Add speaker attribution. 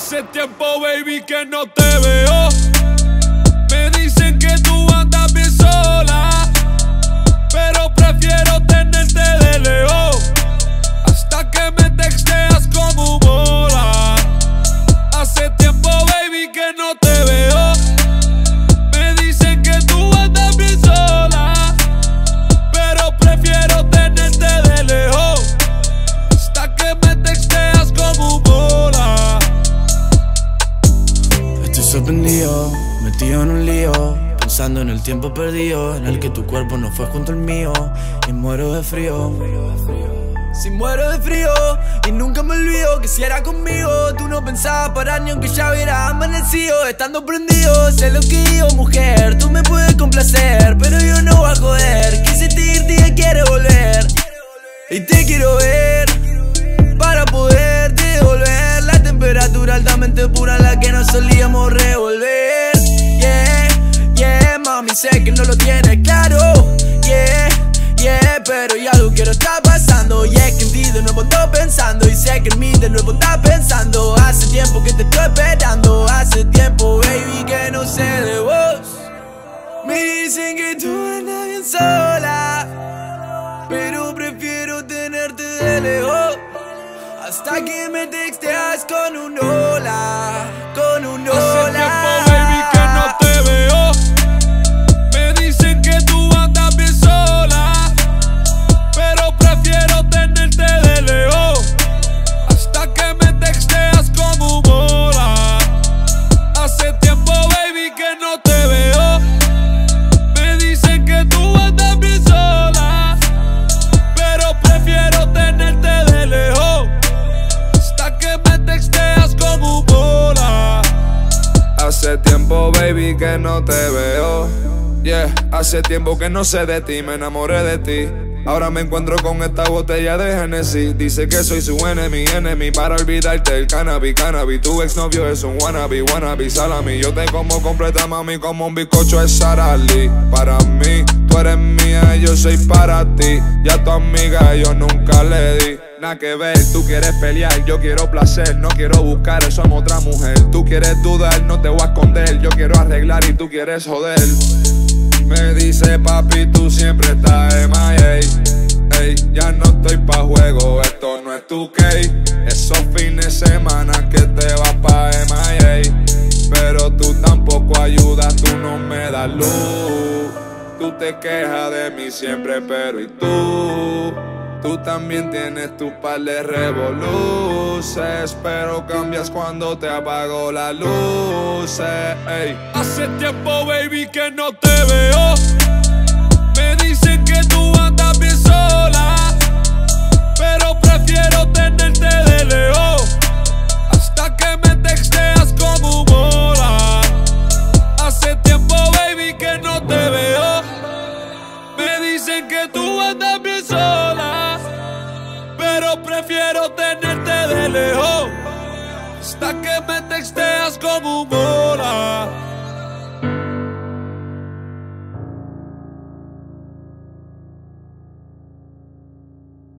Speaker 1: Hace tiempo, baby, que no te veo. Me dicen que tú andas bien sola, pero prefiero tenerte de lejos hasta que me texteas como mola. Hace tiempo, baby, que no te veo. Me dicen que tú andas bien sola, pero prefiero tenerte de lejos hasta que me texteas como mola.
Speaker 2: Estoy sorprendido, metido en un lío, pensando en el tiempo perdido, en el que tu cuerpo no fue junto al mío, y muero de frío.
Speaker 3: Si muero de frío y nunca me olvido que si era conmigo tú no pensabas parar ni aunque ya hubiera amanecido. Estando prendido, sé lo que digo, mujer, tú me puedes complacer, pero yo no voy a joder. Quise irte y quiere volver, y te quiero ver para poderte devolver la temperatura altamente pura en la que nos solíamos revolver. Yeah, yeah, mami, sé que no lo tienes claro. Yeah, yeah, pero ya algo quiero está pasando. Y es que en ti de nuevo estoy pensando, y sé que en mí de nuevo estás pensando. Hace tiempo que te estoy esperando, hace tiempo, baby, que no sé de vos. Me dicen que tú andas bien sola, pero prefiero tenerte de lejos hasta que me texteas con un hola, con un hola.
Speaker 1: Hace tiempo, baby, que no te veo. Me dicen que tú andas bien sola, pero prefiero tenerte de lejos hasta que me texteas como mola. Hace tiempo, baby, que no te veo. Me dicen que tú andas bien sola, pero prefiero tenerte de lejos hasta que me texteas como mola.
Speaker 4: Hace tiempo, baby, que no te veo. Yeah, hace tiempo que no sé de ti, me enamoré de ti. Ahora me encuentro con esta botella de Genesis. Dice que soy su enemy para olvidarte el cannabis. Tu exnovio es un wannabe salami. Yo te como completa, mami, como un bizcocho es Sara Lee. Para mí, tú eres mía y yo soy para ti. Y a tu amiga yo nunca le di nada que ver. Tú quieres pelear, yo quiero placer. No quiero buscar eso en otra mujer. Tú quieres dudar, no te voy a esconder. Yo quiero arreglar y tú quieres joder. Me dice papi, tú siempre estás MIA. Ey, ya no estoy pa' juego, esto no es tu case. Esos fines de semana que te vas pa' MIA. Pero tú tampoco ayudas, tú no me das luz. Tú te quejas de mí siempre, pero ¿y tú? Tú también tienes tu par de revoluces, pero cambias cuando te apago las luces. Ey.
Speaker 1: Hace tiempo, baby, que no te veo. Me dicen que tú andas bien sola, pero prefiero tenerte de lejos hasta que me texteas como mola. Hace tiempo, baby, que no te veo. Me dicen que tú andas bien sola, pero prefiero tenerte de lejos hasta que me texteas como mola.